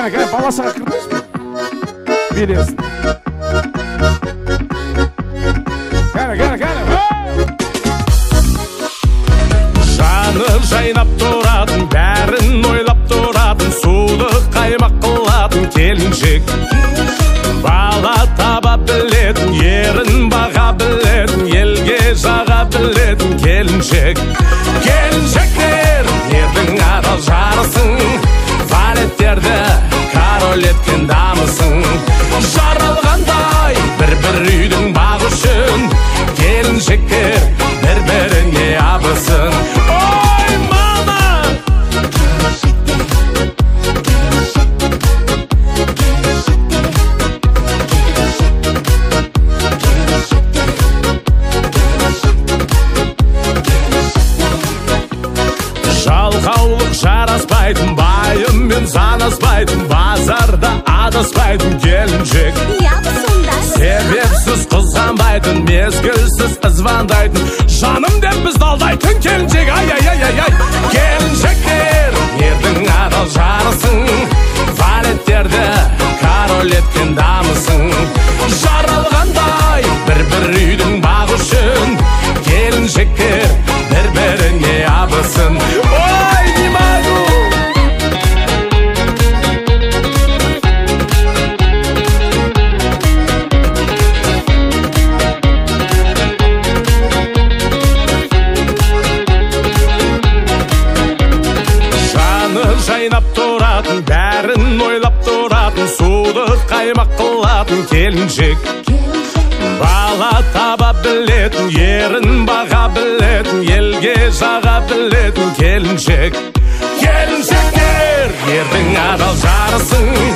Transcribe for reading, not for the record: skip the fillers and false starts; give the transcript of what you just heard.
Кәне, баласыға кірдіңіз бе? Бересін. Кәне. Жаны жайнап тұратын, бәрін ойлап тұратын, суды қаймақ қылатын келіншек. Бала таба білетін, ерін баға білетін, елге жаға білетін келіншек. Келіншектер, ердің адал жарысың, валеттерді король еткен дамысың. Жаралғандай бір үйдің бағы үшін, келіншектер бір-біріне абысын. Ой, мама! Жалқаулық жараспайтын, байыммен санаспайтын, базарда адаспайтын келіншек. Себепсіз қызғанбайтын, мезгілсіз звондайтын, жаным деп бізді алдайтын келіншек. Ай. Келіншектер, ердің адал жарысың, валеттерді король еткен дамысың. Жаралғандай бір үйдің бағы үшін, келіншектер бір-біріне абысын. Ой, не могу! Жайнап тұратын, бәрін ойлап тұратын, суды қаймақ қылатын келіншек. Бала таба білетін, ерін баға білетін, елге жаға білетін келіншек. Келіншектер, ердің адал жарысың,